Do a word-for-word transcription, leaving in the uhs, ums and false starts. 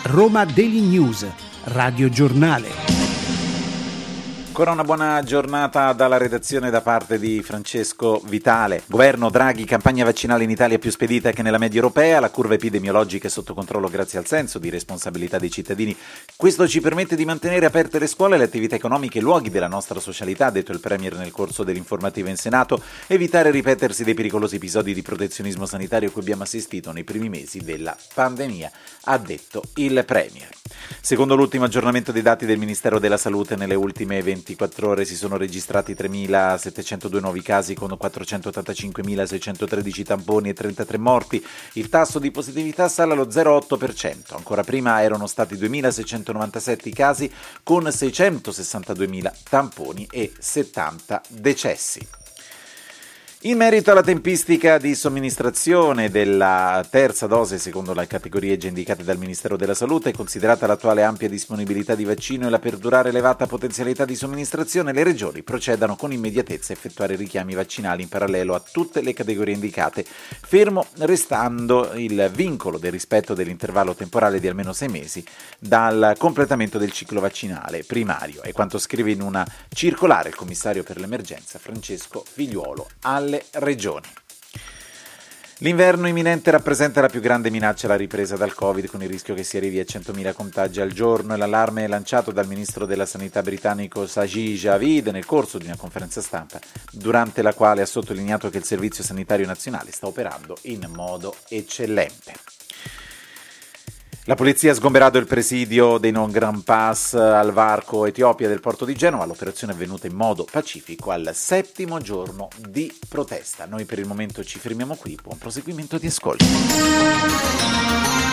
Roma Daily News, Radio Giornale. Ancora una buona giornata dalla redazione da parte di Francesco Vitale. Governo Draghi, campagna vaccinale in Italia più spedita che nella media europea, la curva epidemiologica è sotto controllo grazie al senso di responsabilità dei cittadini. Questo ci permette di mantenere aperte le scuole, le attività economiche e i luoghi della nostra socialità, ha detto il Premier nel corso dell'informativa in Senato, evitare il ripetersi dei pericolosi episodi di protezionismo sanitario a cui abbiamo assistito nei primi mesi della pandemia, ha detto il Premier. Secondo l'ultimo aggiornamento dei dati del Ministero della Salute, nelle ultime ventiquattro ore si sono registrati tremilasettecentodue nuovi casi con quattrocentottantacinquemilaseicentotredici tamponi e trentatré morti. Il tasso di positività sale allo zero virgola otto per cento. Ancora prima erano stati duemilaseicentonovantasette i casi con seicentosessantaduemila tamponi e settanta decessi. In merito alla tempistica di somministrazione della terza dose, secondo le categorie già indicate dal Ministero della Salute, considerata l'attuale ampia disponibilità di vaccino e la perdurare elevata potenzialità di somministrazione, le regioni procedano con immediatezza a effettuare richiami vaccinali in parallelo a tutte le categorie indicate, fermo restando il vincolo del rispetto dell'intervallo temporale di almeno sei mesi dal completamento del ciclo vaccinale primario. È quanto scrive in una circolare il commissario per l'emergenza Francesco Figliuolo alle regioni. L'inverno imminente rappresenta la più grande minaccia alla ripresa dal Covid, con il rischio che si arrivi a centomila contagi al giorno, e l'allarme è lanciato dal ministro della Sanità britannico Sajid Javid nel corso di una conferenza stampa, durante la quale ha sottolineato che il Servizio Sanitario Nazionale sta operando in modo eccellente. La polizia ha sgomberato il presidio dei No Grand Pass al varco Etiopia del porto di Genova. L'operazione è avvenuta in modo pacifico al settimo giorno di protesta. Noi per il momento ci fermiamo qui. Buon proseguimento di ascolto.